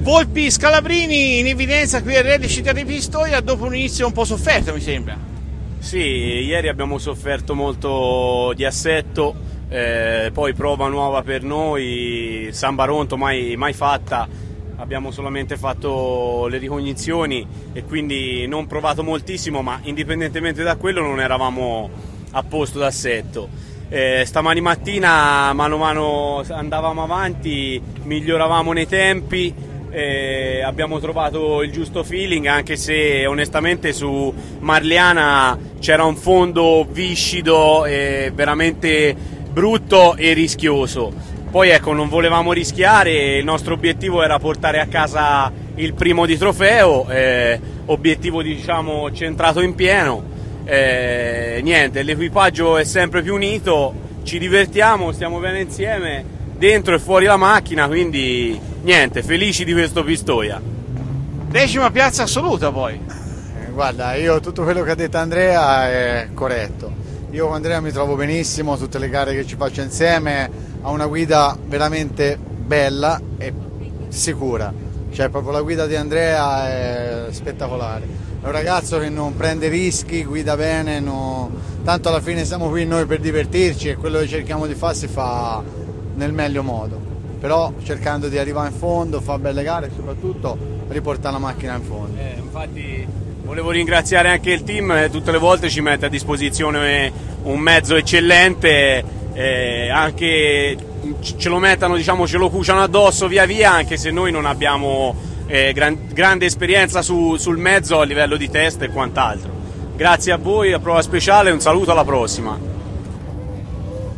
Volpi Scalabrini in evidenza qui al Rally Città di Pistoia dopo un inizio un po' sofferto, mi sembra. Sì, ieri abbiamo sofferto molto di assetto, poi prova nuova per noi, San Baronto mai fatta, abbiamo solamente fatto le ricognizioni e quindi non provato moltissimo, ma indipendentemente da quello non eravamo a posto d'assetto. Stamani mattina mano a mano andavamo avanti, miglioravamo nei tempi. Abbiamo trovato il giusto feeling, anche se onestamente su Marliana c'era un fondo viscido, veramente brutto e rischioso. Poi ecco, non volevamo rischiare, il nostro obiettivo era portare a casa il primo di trofeo, obiettivo diciamo centrato in pieno. Niente, l'equipaggio è sempre più unito, ci divertiamo, stiamo bene insieme dentro e fuori la macchina, quindi niente, felici di questo Pistoia. 10ª piazza assoluta poi. Guarda, io tutto quello che ha detto Andrea è corretto. Io con Andrea mi trovo benissimo, tutte le gare che ci faccio insieme, ha una guida veramente bella e sicura. Cioè proprio la guida di Andrea è spettacolare. È un ragazzo che non prende rischi, guida bene, tanto alla fine siamo qui noi per divertirci e quello che cerchiamo di fare si fa nel meglio modo, però cercando di arrivare in fondo, fare belle gare e soprattutto riportare la macchina in fondo. Infatti volevo ringraziare anche il team, tutte le volte ci mette a disposizione un mezzo eccellente, anche ce lo mettano, diciamo, ce lo cuciano addosso via via, anche se noi non abbiamo grande esperienza sul mezzo a livello di test e quant'altro. Grazie a voi, a Prova Speciale, un saluto, alla prossima.